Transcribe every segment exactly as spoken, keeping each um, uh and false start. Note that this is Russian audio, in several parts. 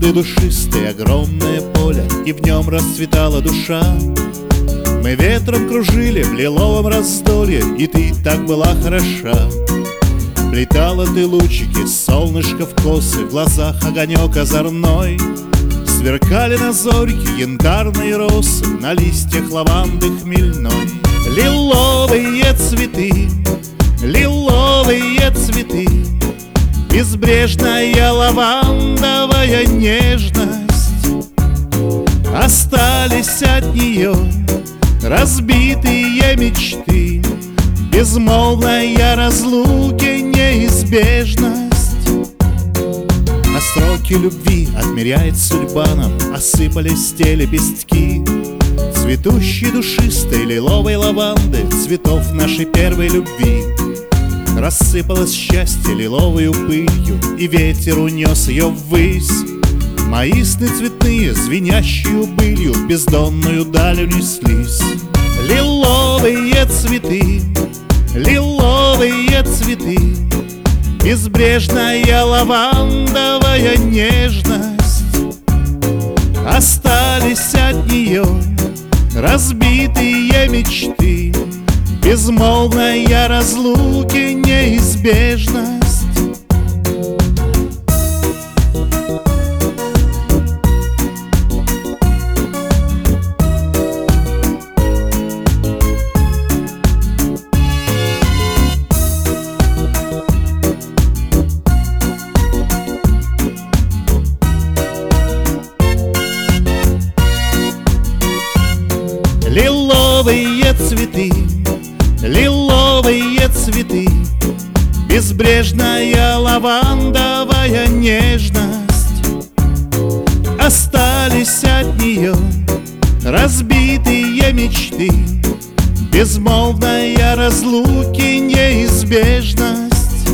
лаванды душистой огромное поле, и в нем расцветала душа. Мы ветром кружили в лиловом раздолье, и ты так была хороша. Плетала ты лучики, солнышко в косы, в глазах огонек озорной. Сверкали на зорьке янтарные росы, на листьях лаванды хмельной. Лиловые цветы, лиловые цветы, безбрежная лавандовая нежность. Остались от нее разбитые мечты, безмолвная разлуки неизбежность. На строке любви отмеряет судьба нам, осыпались те лепестки цветущей душистой лиловой лаванды, цветов нашей первой любви. Рассыпалось счастье лиловою пылью, и ветер унес ее ввысь. Мои сны цветные, звенящую былью, в бездонную даль унеслись. Лиловые цветы, лиловые цветы, безбрежная лавандовая нежность. Остались от нее разбитые мечты, безмолвная разлуки неизбежность. Лиловые цветы, лиловые цветы, безбрежная лавандовая нежность. Остались от нее разбитые мечты, безмолвная разлуки неизбежность.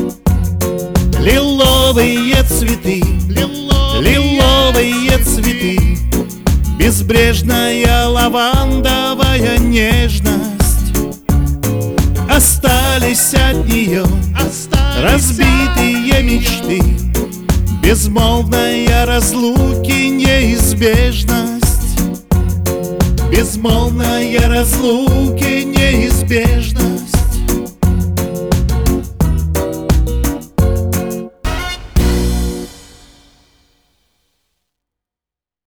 Лиловые цветы, лиловые цветы, безбрежная лавандовая нежность. Остались от нее разбитые мечты, безмолвная разлуки неизбежность. Безмолвная разлуки неизбежность.